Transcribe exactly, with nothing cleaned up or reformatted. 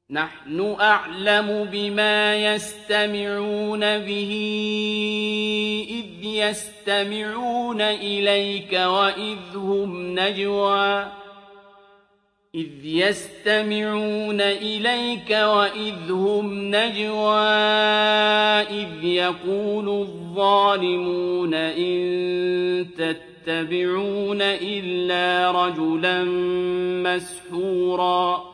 نحن أعلم بما يستمعون به إذ يستمعون إليك وإذ هم نجوى إذ يستمعون إليك وإذ هم نجوى إذ يقول الظالمون إن تتبعون إلا رجلا مسحورا